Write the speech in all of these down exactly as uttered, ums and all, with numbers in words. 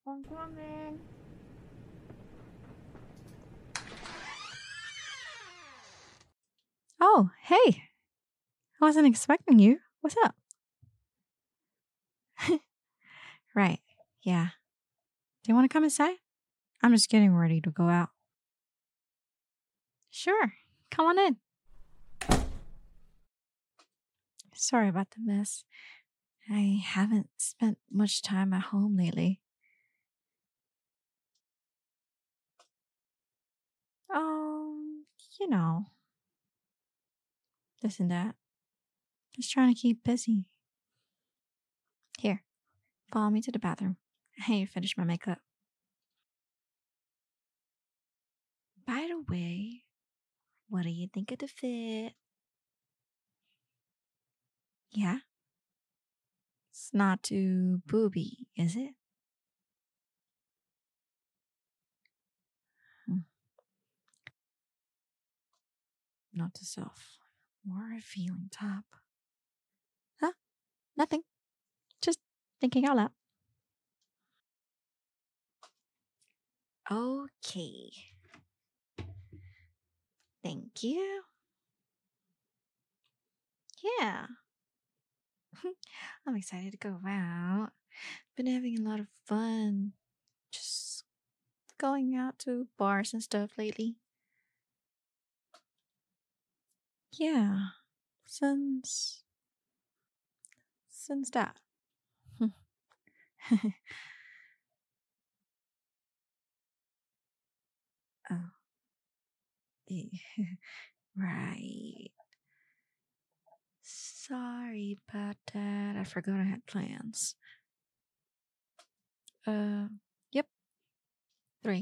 I'm coming. Oh, hey. I wasn't expecting you. What's up? Right. Yeah. Do you want to come inside? I'm just getting ready to go out. Sure. Come on in. Sorry about the mess. I haven't spent much time at home lately. Oh, you know, this and that. Just trying to keep busy. Here, follow me to the bathroom. I need to finish my makeup. By the way, what do you think of the fit? Yeah? It's not too booby, is it? Hmm. Not to self. More revealing top. Huh? Nothing. Just thinking out loud. Okay. Thank you. Yeah. I'm excited to go out. Been having a lot of fun. Just going out to bars and stuff lately. Yeah. Since since that. Oh. Right. Sorry about that. I forgot I had plans. Uh, yep. Three.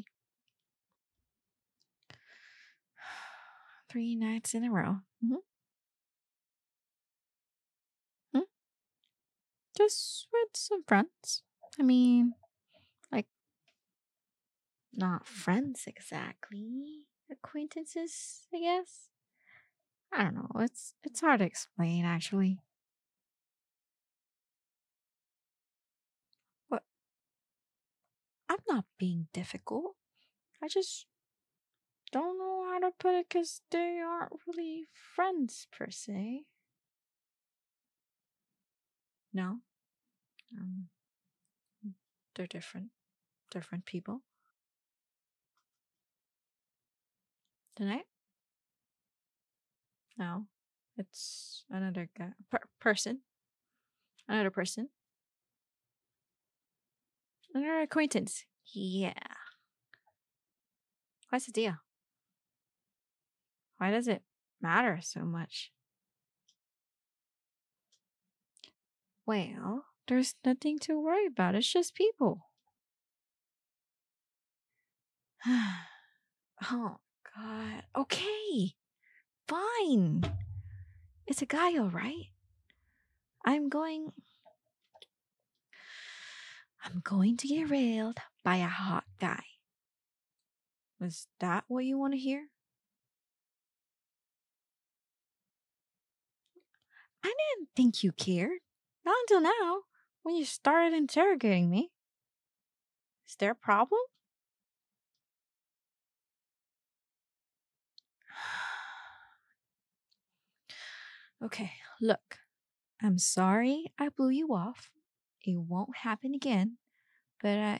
Three nights in a row. Mm-hmm. Hmm? Just with some friends. I mean, like, not friends exactly. Acquaintances, I guess. I don't know. It's it's hard to explain, actually. But I'm not being difficult. I just don't know how to put it because they aren't really friends per se. No, um, they're different, different people. Tonight? No, it's another guy, per- person, another person, another acquaintance. Yeah. What's the deal? Why does it matter so much? Well, there's nothing to worry about. It's just people. Oh, God. Okay. Fine. It's a guy, all right? I'm going. I'm going to get railed by a hot guy. Is that what you want to hear? I didn't think you cared. Not until now, when you started interrogating me. Is there a problem? Okay, look. I'm sorry I blew you off. It won't happen again. But I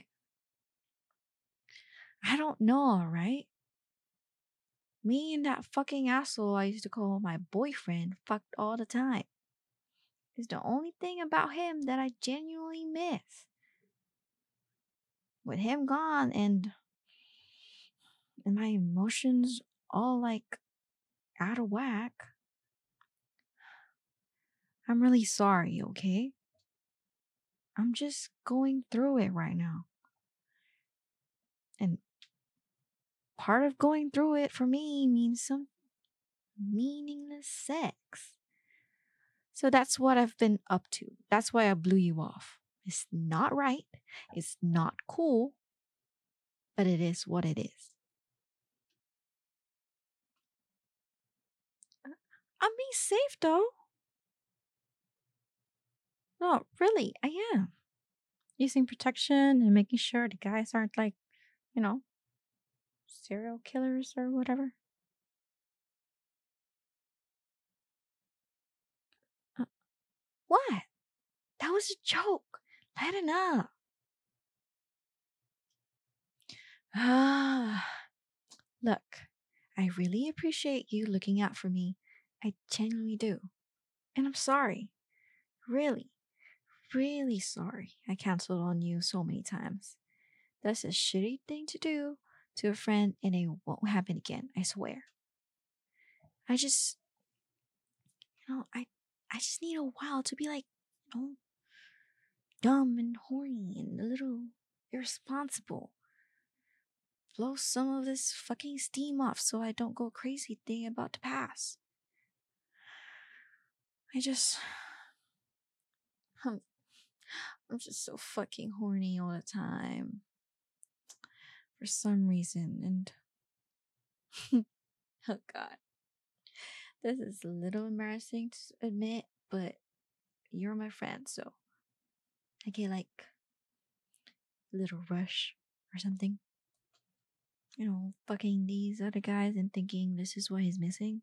I don't know, alright? Me and that fucking asshole I used to call my boyfriend fucked all the time. It's the only thing about him that I genuinely miss. With him gone and and my emotions all like out of whack. I'm really sorry, okay? I'm just going through it right now. And part of going through it for me means some meaningless sex. So that's what I've been up to. That's why I blew you off. It's not right. It's not cool. But it is what it is. I'm being safe though. No, really, I am. using protection and making sure the guys aren't like, you know, serial killers or whatever. Uh, what? That was a joke. Lighten up. Ah, look, I really appreciate you looking out for me. I genuinely do. And I'm sorry. Really, really sorry I canceled on you so many times. That's a shitty thing to do to a friend and it won't happen again, I swear. I just, you know, I I just need a while to be like, you know, dumb and horny and a little irresponsible. Blow some of this fucking steam off so I don't go crazy thinking about the past. I just I'm, I'm just so fucking horny all the time. For some reason and oh god. This is a little embarrassing to admit, but you're my friend, so I get like a little rush or something. You know, fucking these other guys and thinking this is what he's missing.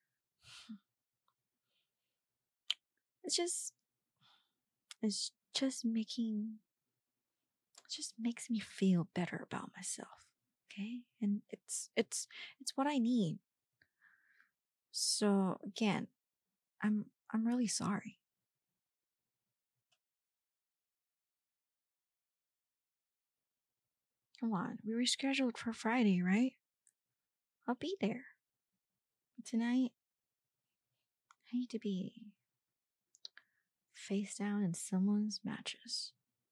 It's just, it's just making, it just makes me feel better about myself. Okay, and it's it's it's what I need. So again, I'm I'm really sorry. Come on, we rescheduled for Friday, right? I'll be there. Tonight, I need to be face down in someone's mattress.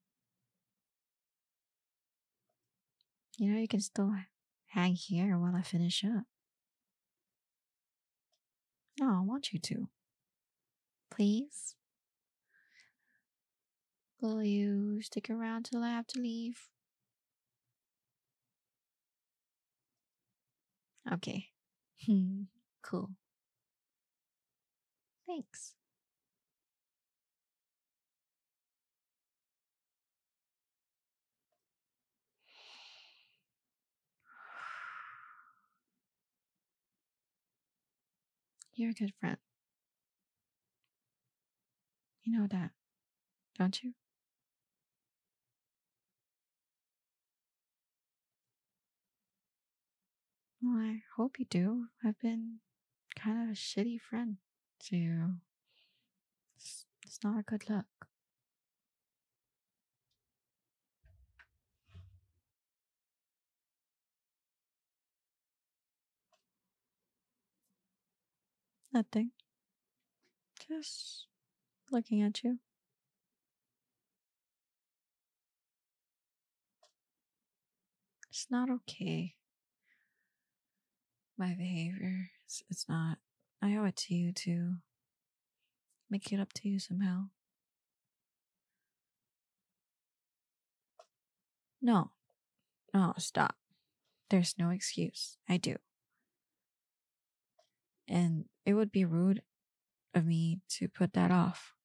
You know, you can still hang here while I finish up. No, I want you to. Please? Will you stick around till I have to leave? Okay. Hmm. Cool. Thanks. You're a good friend. You know that, don't you? Well, I hope you do. I've been kind of a shitty friend to you. It's, it's not a good look. Nothing. Just looking at you. It's not okay. My behavior. It's, it's not. I owe it to you to make it up to you somehow. No, no, stop. There's no excuse. I do. And it would be rude of me to put that off.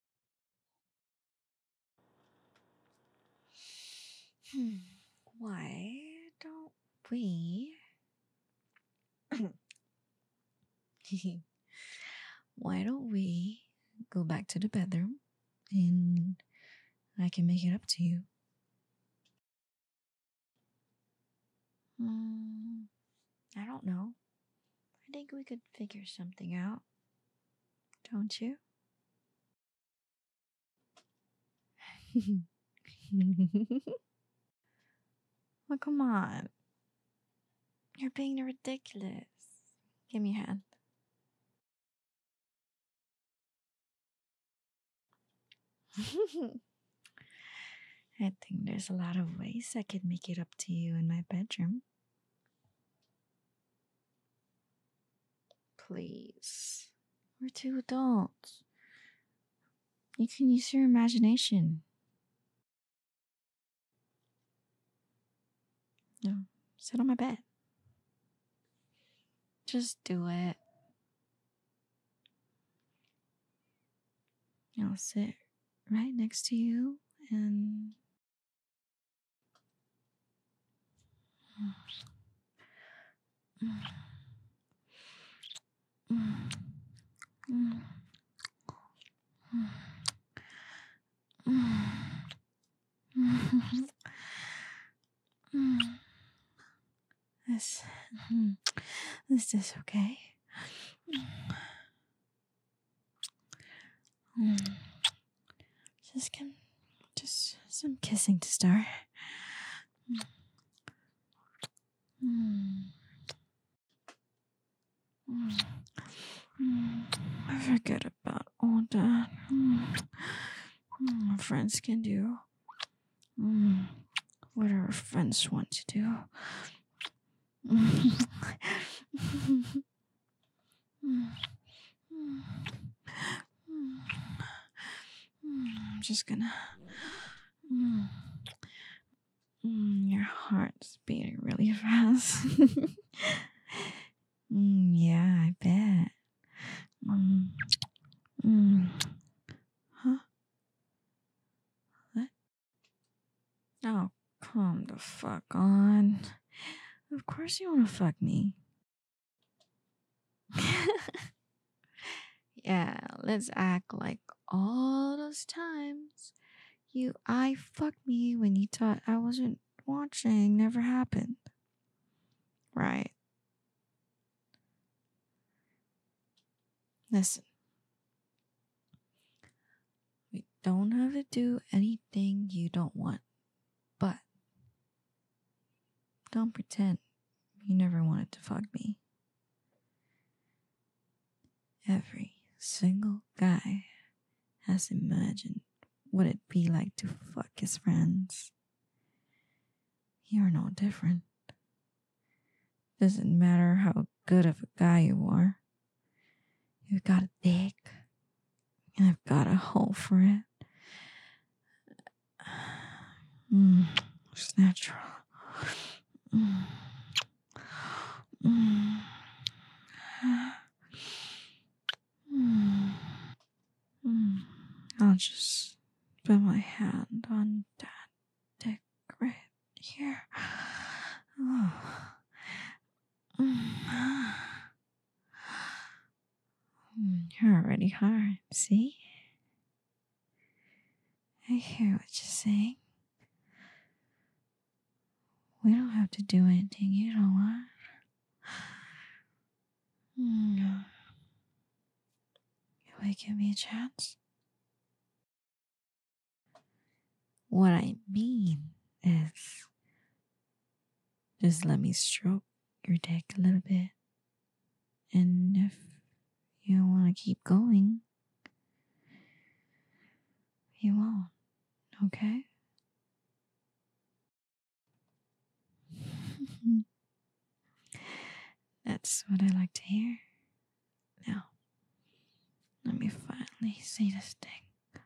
Hmm. Why don't we? Why don't we go back to the bedroom and I can make it up to you? Hmm. I don't know. I think we could figure something out. Don't you? Well, come on. You're being ridiculous. Give me a hand. I think there's a lot of ways I could make it up to you in my bedroom. Please. We're two adults. You can use your imagination. No, sit on my bed. Just do it. I'll sit right next to you and This, is this okay? Just can, just some kissing to start. Forget about all that. Friends can do whatever friends want to do. I'm just gonna. Your heart's beating really fast. mm, yeah, I bet. Mm. Mm. Huh? What? Oh, come the fuck on. Of course you want to fuck me. Yeah, let's act like all those times you I fucked me when you thought I wasn't watching never happened. Right. Listen. We don't have to do anything you don't want, but don't pretend you never wanted to fuck me. Every single guy has imagined what it'd be like to fuck his friends. You're no different. Doesn't matter how good of a guy you are. You've got a dick, and I've got a hole for it. Mm, it's natural. Mm. Mm. Mm. Mm. I'll just put my hand on that dick right here. Oh. Mm. You're already hard, see? I hear what you're saying. We don't have to do anything you don't want. Mm. You will give me a chance? What I mean is, just let me stroke your dick a little bit. And if you want to keep going, you won't, okay? That's what I like to hear. Now, let me finally see this thing.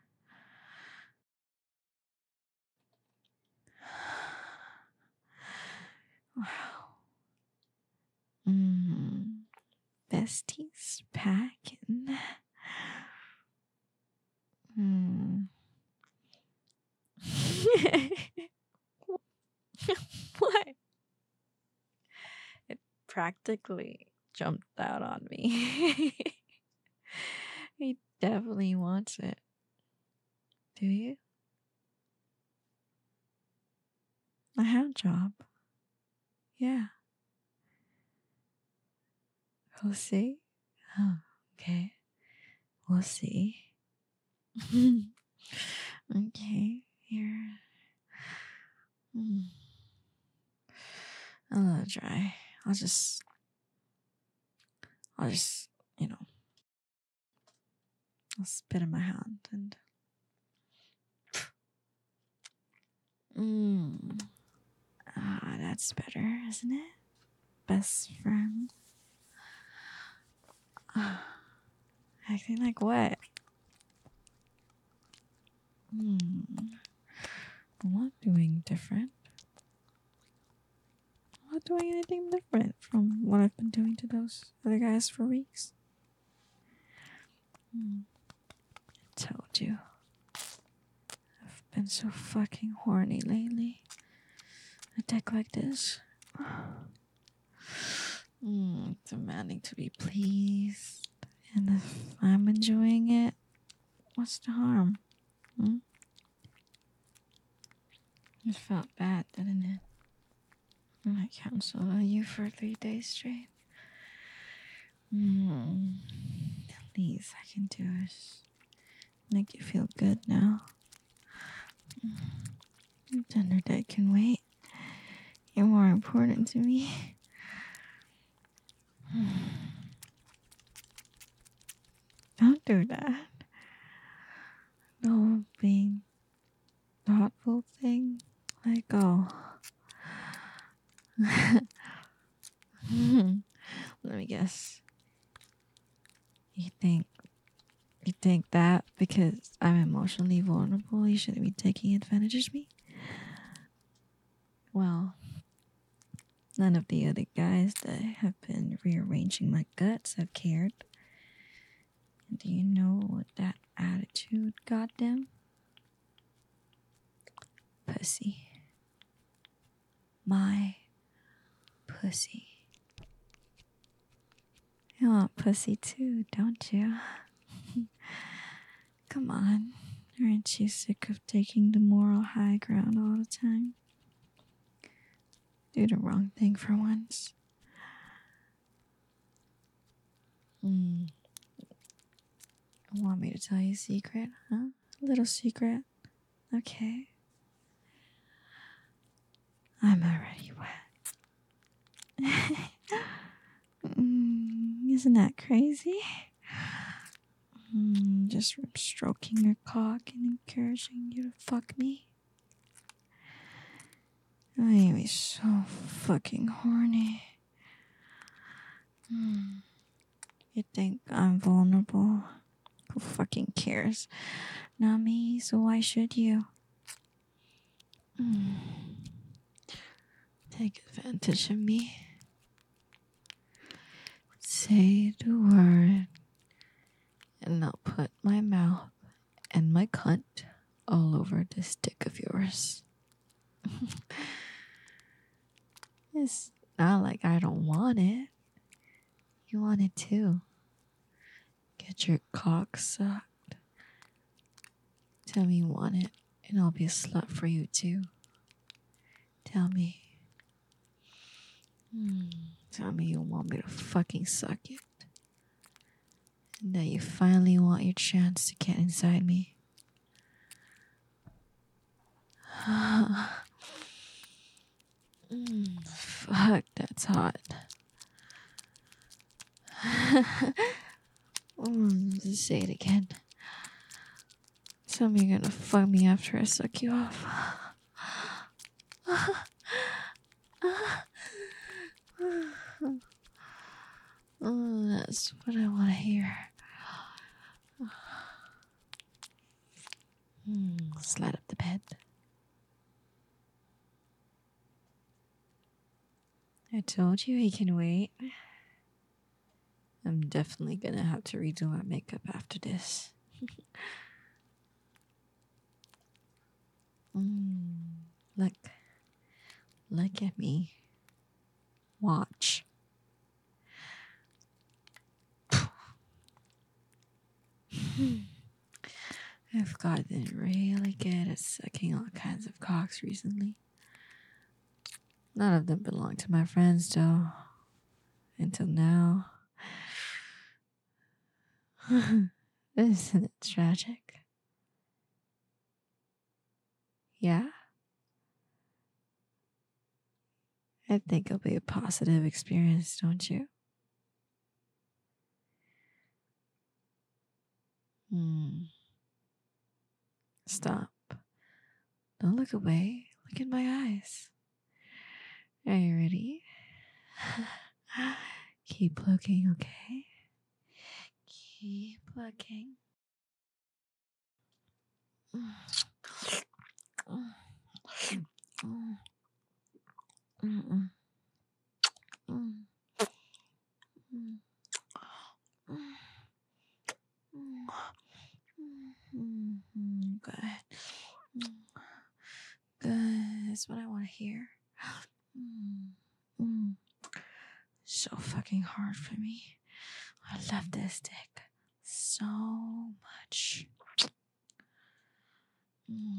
Wow. Mm. Besties packing. Hmm. What? It practically jumped out on me. He definitely wants it. Do you? A hand job. Yeah. We'll see. Oh, okay. We'll see. Okay. Here. Mm. A little dry. I'll just, I'll just, you know, I'll spit in my hand and. Mm. Ah, that's better, isn't it? Best friend. Ah, acting like what? Hmm. I'm not doing different. I'm not doing anything different from what I've been doing to those other guys for weeks. Hmm. I told you. I've been so fucking horny lately. A dick like this. Mm, demanding to be pleased. And if I'm enjoying it, what's the harm? Hmm? It felt bad, didn't it? When I counseled on you for three days straight. Mm. The least I can do is make you feel good now. Mm. Dinner date can wait. You're more important to me. Don't do that. No being thoughtful thing. Let go. Let me guess. You think you think that because I'm emotionally vulnerable, you shouldn't be taking advantage of me? Well, none of the other guys that have been rearranging my guts have cared. And do you know what that attitude got them? Pussy. My pussy. You want pussy too, don't you? Come on. Aren't you sick of taking the moral high ground all the time? Do the wrong thing for once. Mm. Want me to tell you a secret, huh? A little secret. Okay. I'm already wet. mm, isn't that crazy? Mm, just from stroking your cock and encouraging you to fuck me. I made me so fucking horny. Mm. You think I'm vulnerable? Who fucking cares? Not me, so why should you? Mm. Take advantage of me. Say the word, and I'll put my mouth and my cunt all over this dick of yours. It's not like I don't want it. You want it too. Get your cock sucked. Tell me you want it, and I'll be a slut for you too. Tell me. Mm, tell me you want me to fucking suck it. And that you finally want your chance to get inside me. mm, fuck, that's hot. mm, just say it again. Tell me you're gonna fuck me after I suck you off. Oh, that's what I want to hear. Mm, slide up the bed. I told you he can wait. I'm definitely gonna have to redo my makeup after this. mm, look. Look at me. Watch. I've gotten really good at sucking all kinds of cocks recently. None of them belong to my friends, though. Until now. Isn't it tragic? Yeah? I think it'll be a positive experience, don't you? Hmm. Stop. Don't look away. Look in my eyes. Are you ready? Keep looking, okay? Keep looking. Good. Good. That's what I want to hear. so fucking hard for me. I love this dick so much. Mm.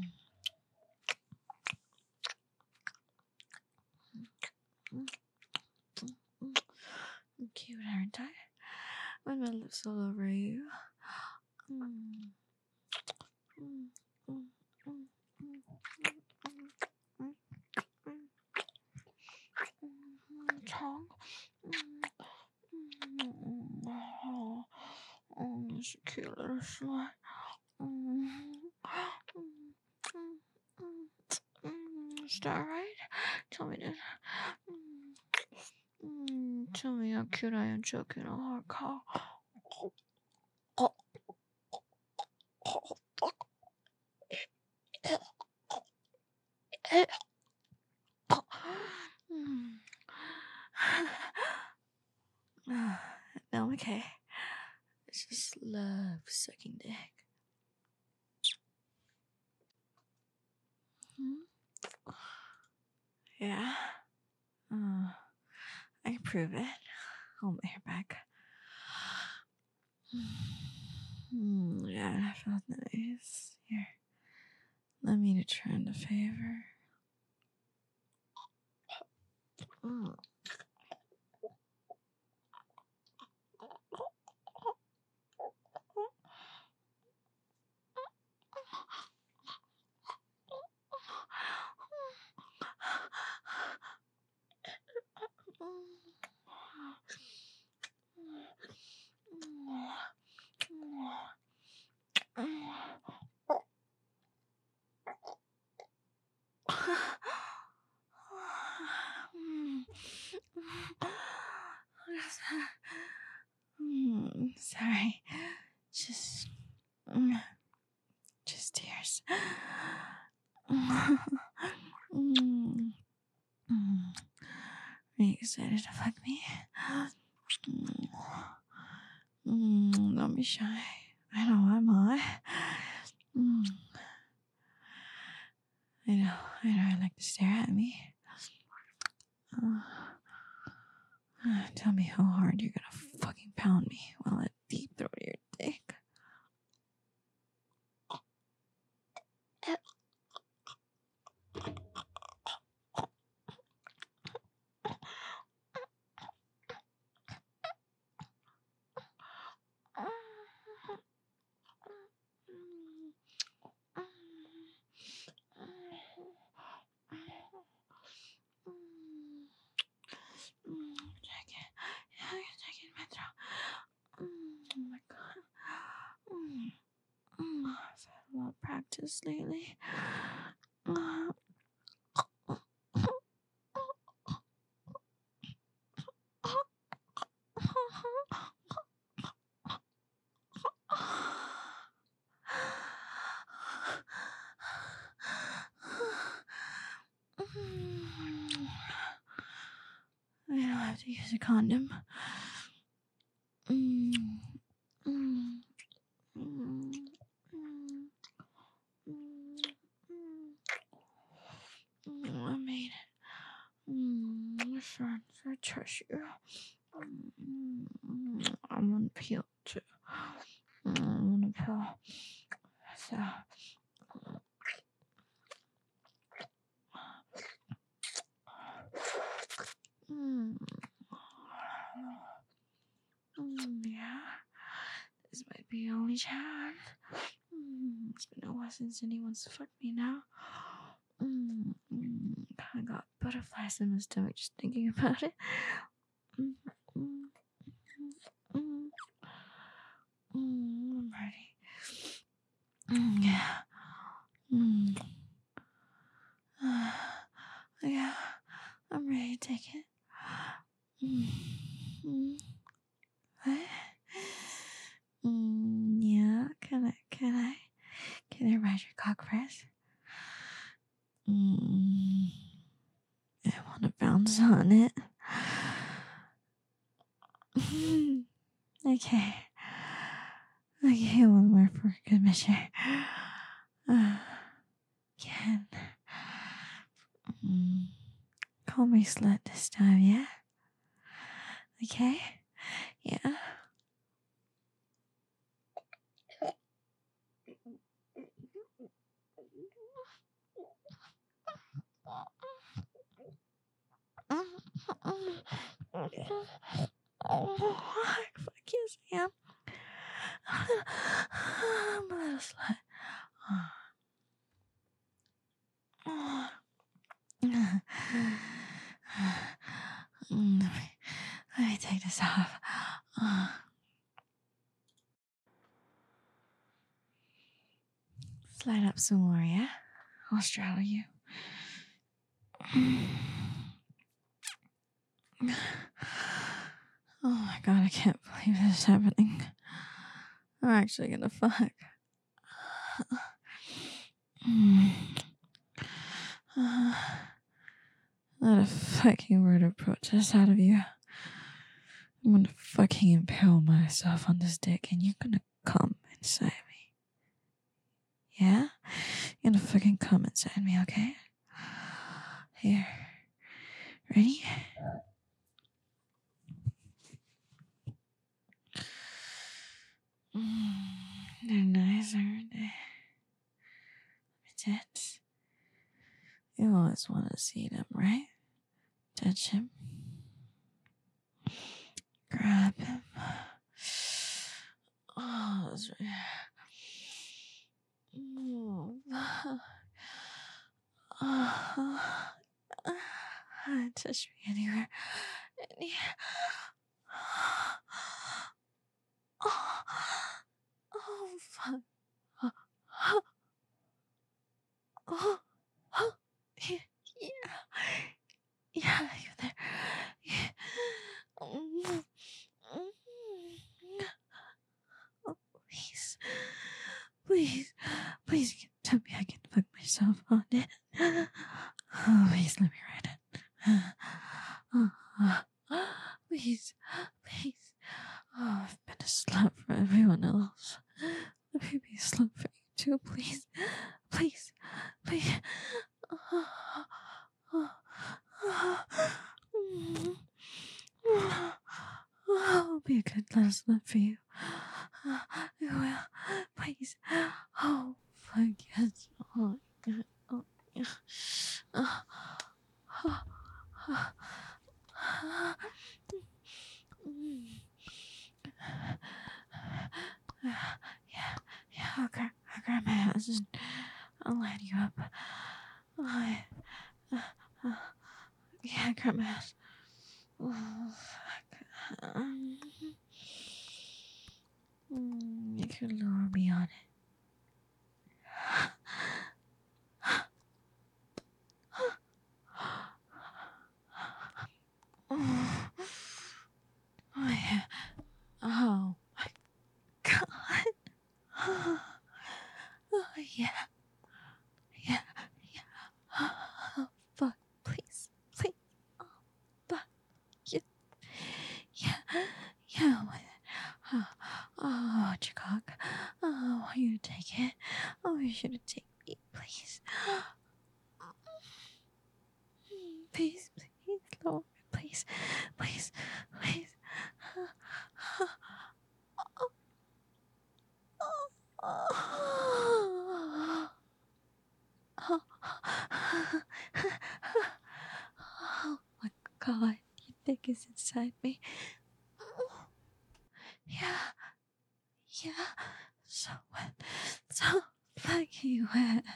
I'm cute, aren't I? With my lips all over you. Mm. Mm, mm, mm, mm, mm, mm, tongue. Mm, oh, oh, it's a cute little slut. Mm, mm, mm, mm, is that right? Tell me this. Mm, mm, tell me how cute I am choking a hard cow. Mm. No, okay. I just love sucking dick. Hmm? Yeah. Uh, I prove it. Hold my hair back. Mm, yeah, that felt nice. Here, let me return the favor. Mm. Mm, sorry, just, mm, just tears. Mm, mm. Are you excited to fuck me? Mm, mm, don't be shy. I know I'm hot. Mm. I know, I know I like to stare at me. Uh, uh, tell me how hard you're gonna fucking pound me while I deep throat your dick. Check it. Yeah, check it in my throat. Oh my god. Mm. Mm. I've had a lot of practice lately. Uh, I don't have to use a condom. Mm, mm, mm, mm, mm, mm. I made it. Mm, sure, I trust you. Mm, I'm gonna peel too. Mm, I'm gonna peel. So. Mm. Mm, yeah. This might be the only chance. Mm, it's been a while since anyone's fucked me now. Mm, mm, I got butterflies in my stomach just thinking about it. Mm, mm, mm, mm, mm, I'm ready. Mm, yeah. Mm. Uh, yeah. I'm ready to take it. Mm, mm. What? Mm, yeah. Can I? Can I? Can I ride your cock first? Mm, I want to bounce on it. Okay. Okay, one more for good measure. Uh, can. Mm, call me slut this time, yeah? Okay? Yeah. Oh, fuck yes, I am. I'm a little slut. Let me, let me take this off. Slide up some more, yeah? I'll straddle you. Oh my god, I can't believe this is happening. I'm actually gonna fuck. Not a fucking word of protest out of you. I'm gonna fucking impale myself on this dick and you're gonna come inside me. Yeah? You're gonna fucking come inside me, okay? Here. Ready? Mm, they're nice, aren't they? My tits. You always want to see them, right? Touch him. Grab him. Oh, that's right. Oh, oh, touch me anywhere. Any- Oh, oh, fuck. Oh, oh, oh, yeah, yeah, you're there. Yeah. Oh, please, please, please tell me I can fuck myself on it. Oh, please let me ride it. Oh, please, please. Oh, I've been a slut for everyone else. Let me be a slut for you too, please. Please, please. Oh, oh, oh. I'll be a good little slut for you. I will. Please. Oh, fuck yes. Oh, God. Oh, yeah. Oh, oh, oh. Yeah, yeah, I'll grab, I'll grab my hands and I'll line you up. Oh, yeah, uh, uh, yeah, grab my hands. Oh, fuck. Um, mm, you can lower me on it. Oh, oh yeah. Oh my god. Oh, oh yeah. Yeah. Yeah. Oh, fuck. Please. Please. Oh, fuck. Yeah. Yeah. Yeah. Oh, oh, Chicago. Oh, I want you to take it. Oh, you should have taken me, please. Please, please, Lord, please, please, please. Oh my god, your dick is inside me. Yeah, yeah, so wet, so fucking wet.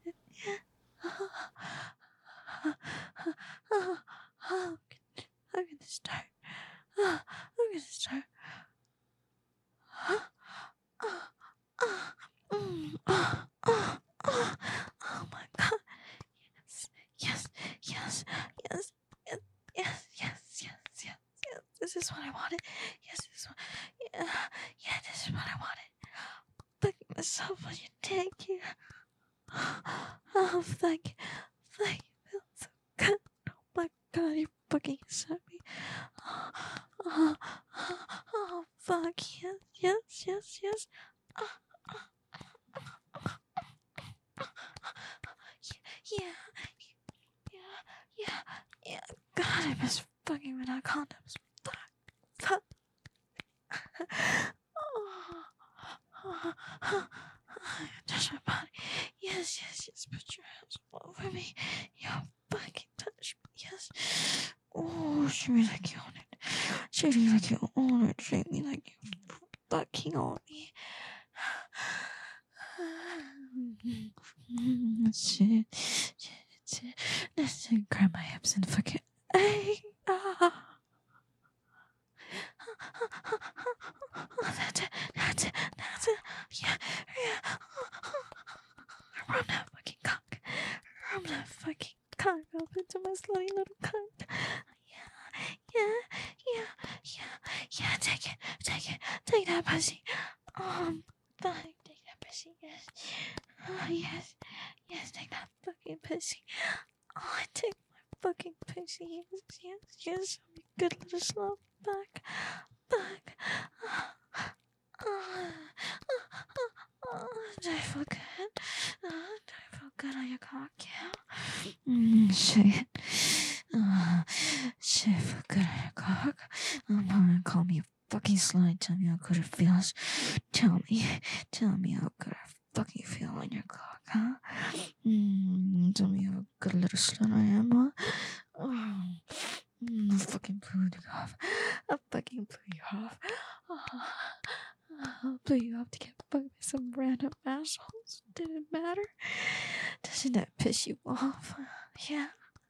I'm gonna start. I'm gonna start. Oh my god. Yes, yes, yes, yes, yes, yes, yes, yes, yes. This is what I wanted. Yes, this is what, yeah, yeah, this is what I wanted. Look at myself on your dick. Yeah. Oh, thank you. Thank you. Feels so good. Oh my god, you're fucking inside me. Oh, oh, oh, oh, fuck. Yes, yes, yes, yes. Oh, yeah, yeah, yeah, yeah. God, I miss fucking without condoms. Fuck. for me. You fucking touch me. Yes. Oh, treat me like you own it. Treat me like you own it. Treat me like you fucking own me. Shit. Shit. Shit. Let's grab my hips and fucking. Hey. Ah. That's it. That's it. That's it. Yeah. Yeah. Rub that fucking cock. Rub that fucking cock up into my slutty little cunt. Yeah. Yeah. Yeah. Yeah. Yeah. Take it. Take it. Take that pussy. Um. Fuck. Take that pussy. Yes. Oh, yes. Yes. Take that fucking pussy. Oh, I take my fucking pussy. Yes. Yes. Yes. Good little slut. Back. Back. Oh, do I feel good? Uh, do I feel good on your cock? Yeah. Mm, shit. Uh, shit, I feel good on your cock. Um, uh, call me a fucking slut. Tell me how good it feels. Tell me. Tell me how good I fucking feel on your cock, huh? Mm, tell me how good little slut I am, huh? Oh. Mm, I'll fucking blew you off. I'll fucking blew you off. Oh, I'll blew you off to get fucked by some random assholes. Did it matter? Doesn't that piss you off? Yeah.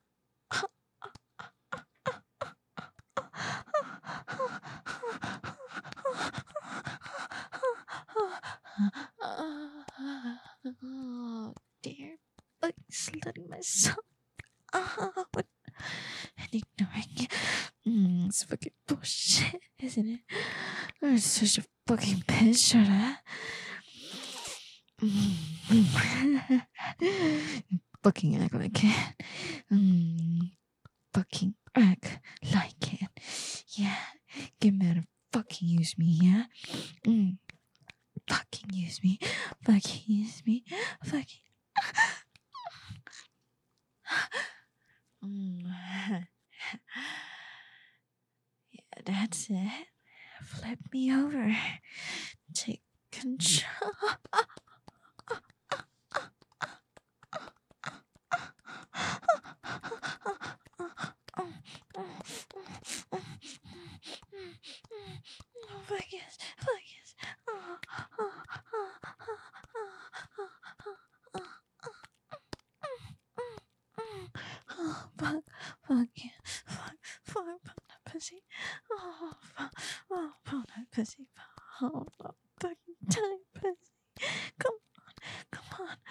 Oh, dear. Like slutting myself. Oh, and ignoring it. Mm, it's fucking bullshit, isn't it? I'm such a fucking bitch for that. Mm. Fucking act like it. Mm. Fucking act like it. Yeah. Get mad and fucking use me, yeah? Mm. Fucking use me. Fucking use me. Fucking. Mm. Yeah, that's it. Flip me over. Take control. Focus, focus. Oh, fuck, fuck yeah, fuck, fuck, fuck that pussy. Oh, fuck, oh, fuck that pussy. Oh, no, fucking tight pussy. Come on, come on.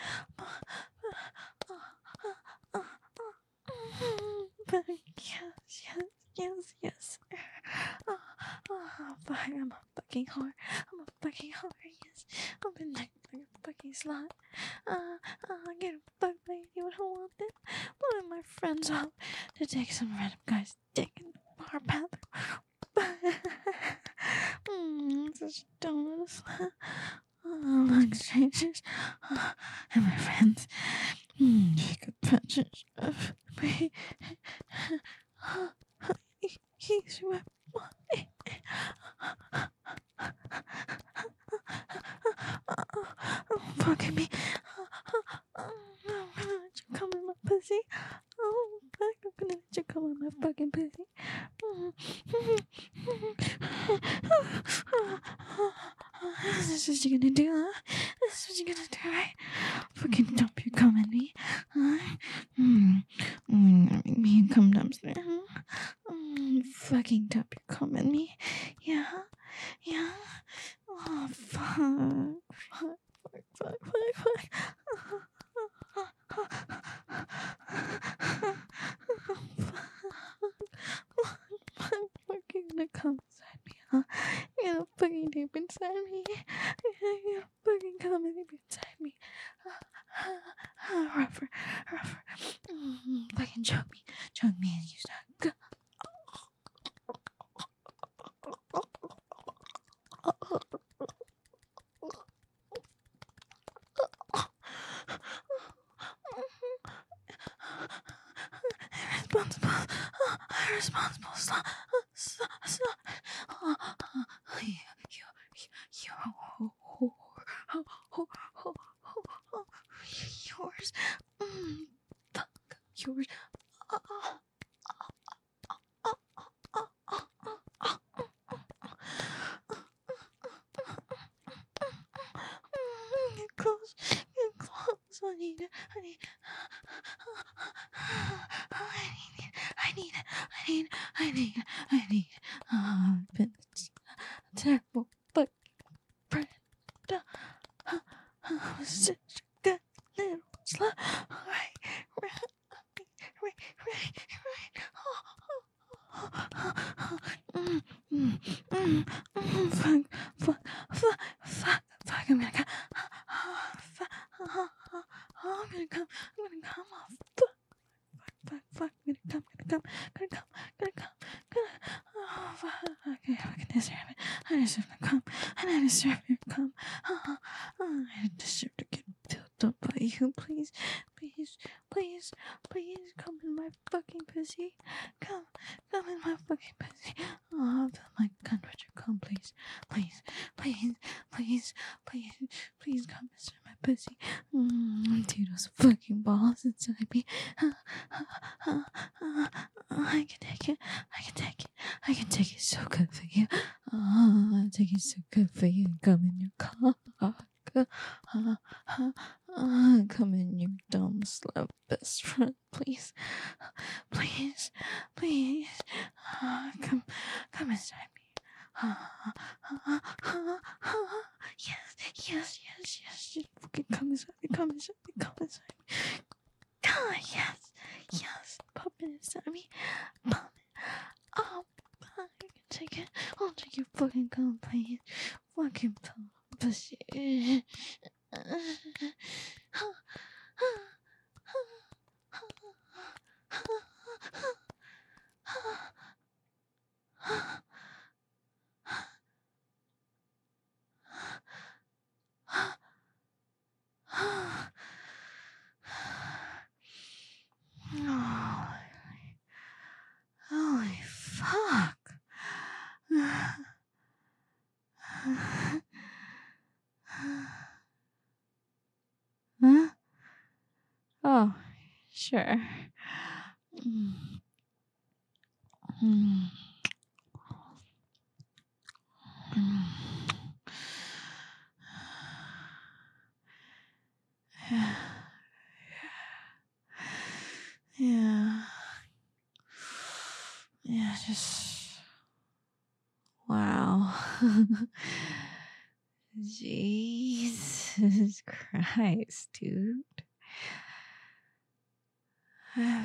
Fuck, yes, yes, yes, yes. Oh, oh, fuck, I'm a fucking whore. I'm a fucking whore, yes. I've been like a fucking slut. Uh, uh, I get fucked by anyone who wants it. One of my friends up to take some random guy's dick in our bathroom. mm, such donuts. Among strangers uh, and my friends. Mm, take advantage of me. He's my boy. Fucking me. Come in my pussy. Oh, fuck, I'm gonna let you come on my fucking pussy. This is what you're gonna do, huh? This is what you're gonna do, right? Fucking dump your cum in me. Huh? Mm. Mm, make me come dumpster. Huh? Mm, fucking dump your cum in me. Yeah? Yeah? Oh, fuck. Fuck, fuck, fuck, fuck, fuck. You're gonna come inside me, huh? You're gonna fucking deep inside me. You're gonna fucking come deep inside me. Rougher, rougher. Mm, fucking choke me, choke me, and you start. Irresponsible, irresponsible, stop, stop, stop. Oh, oh, you, you, you, you, whore, whore, whore, whore, yours. Mm, yours. Get close, get close. I need it. I need. I need it. I need it. I need. I need. I need. Oh, I've been a terrible but friend. I was such a good little slut. Right, right, right, right, right. Mm, mm, mm, mm, fuck, fuck, fuck, fuck, fuck, I'm gonna come. Fuck, I'm gonna come. I'm gonna come off. Fuck, fuck, fuck, I'm gonna come, gonna come, gonna come, gonna come, gonna. Oh, fuck. Okay, I can deserve it. I deserve to come. I deserve to come. Oh, oh, I deserve to get built up by you. Please, please, please, please come in my fucking pussy. Come, come in my fucking pussy. Oh, I feel my gun with your cum, please. Please, please, please, please, please come inside my pussy. Mm, dude, those fucking balls inside me. I can take it. I can take it. I can take it so good for you. Oh, I take it so good for you. Come in your cock. Uh, uh, uh, come in, you dumb slut best friend, please, please, please, uh, come, come inside me. Uh, uh, uh, uh, uh, yes, yes, yes, yes, just fucking come inside me, come inside me, come inside me. Ah, yes, yes, pop it inside me, pop it. Oh, I can take it. I'll take your fucking cum, please. Fucking pussy. Holy fuck. Huh? Oh, sure. Mm. Mm. Mm. Yeah. Yeah, just wow. Jesus Christ, dude. I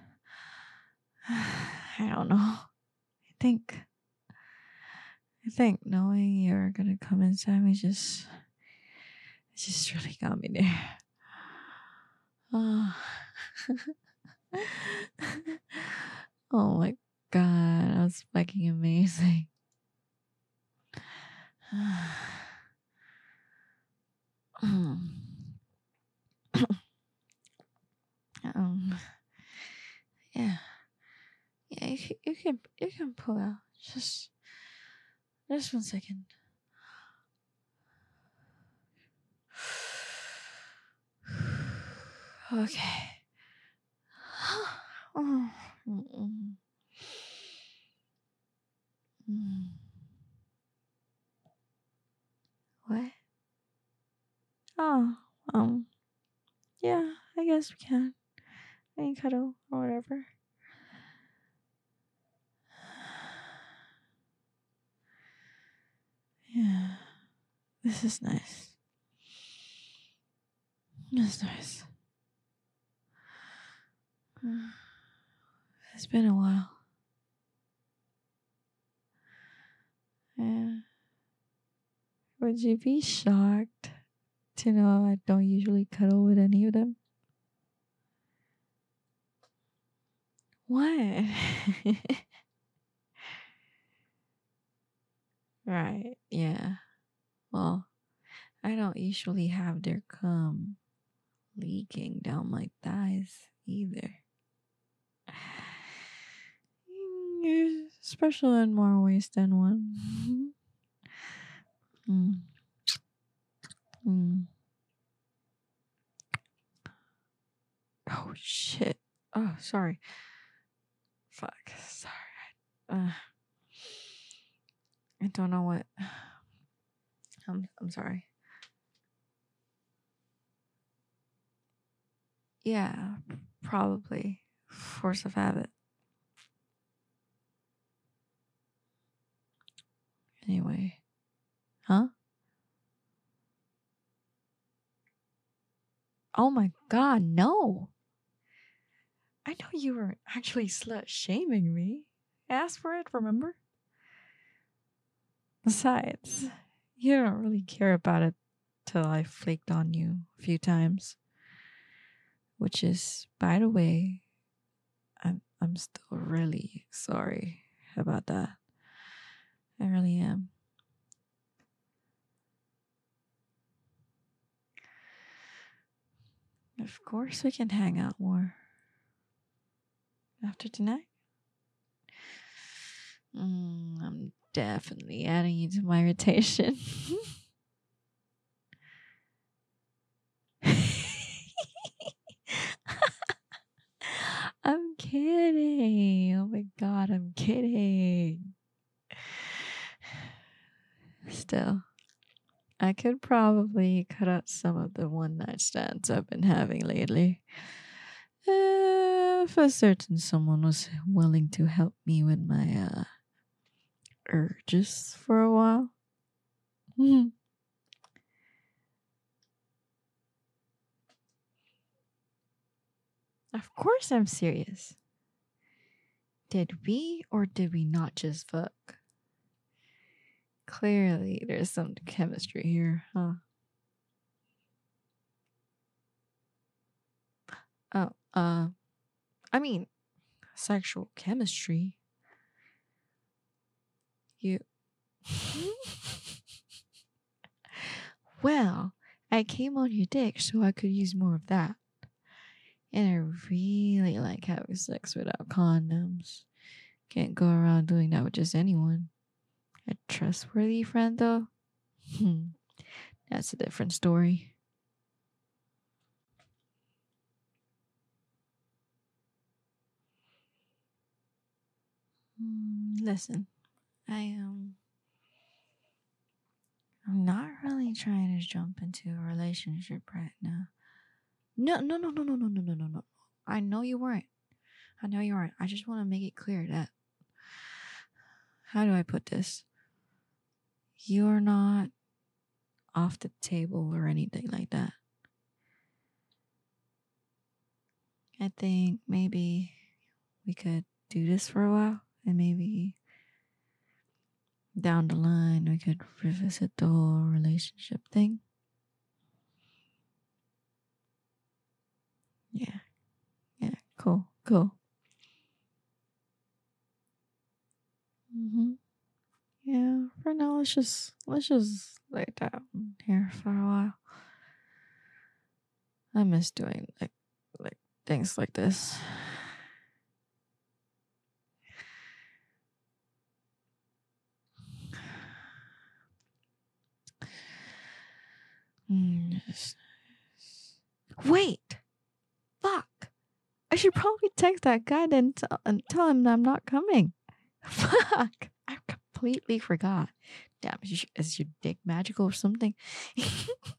don't know. I think I think knowing you're gonna come inside me just it just really got me there. Oh, oh my god, that was fucking amazing. um, yeah, yeah. You can, you can, you can pull out. Just, just one second. Okay. Oh, mm-mm. Mm. What? Oh, um, yeah. I guess we can. I can cuddle or whatever. Yeah, this is nice. It's nice. It's been a while. Yeah. Would you be shocked to know I don't usually cuddle with any of them? What? Right, yeah. Well, I don't usually have their cum leaking down my thighs either. You're special in more ways than one. mm. Mm. Oh shit. Oh, sorry. Fuck. Sorry. Uh, I don't know what. I'm I'm sorry. Yeah, probably force of habit. Anyway, huh? Oh my god, no. I know you were actually slut shaming me. Ask for it, remember? Besides, you don't really care about it till I flaked on you a few times. Which is, by the way, I'm I'm still really sorry about that. I really am. Of course we can hang out more. After tonight? Mm, I'm definitely adding you to my rotation. I'm kidding. Oh my god, I'm kidding. Still, I could probably cut out some of the one night stands I've been having lately. Uh, if a certain someone was willing to help me with my uh, urges for a while. Mhm. Of course, I'm serious. Did we or did we not just fuck? Clearly, there's some chemistry here, huh? Oh, uh, I mean, sexual chemistry. You. Well, I came on your dick so I could use more of that. And I really like having sex without condoms. Can't go around doing that with just anyone. A trustworthy friend, though? Hmm. That's a different story. Mm, listen, I am. Um, I'm not really trying to jump into a relationship right now. No, no, no, no, no, no, no, no, no, no. I know you weren't. I know you weren't. I just want to make it clear that. How do I put this? You're not off the table or anything like that. I think maybe we could do this for a while and maybe down the line we could revisit the whole relationship thing. Yeah. Yeah. Cool. Cool. Mm-hmm. Yeah. For now, let's just let's just lay down here for a while. I miss doing like like things like this. Mm, yes. Wait. Fuck. I should probably text that guy then t- and tell him that I'm not coming. Fuck. I completely forgot. Damn, is, is your dick magical or something?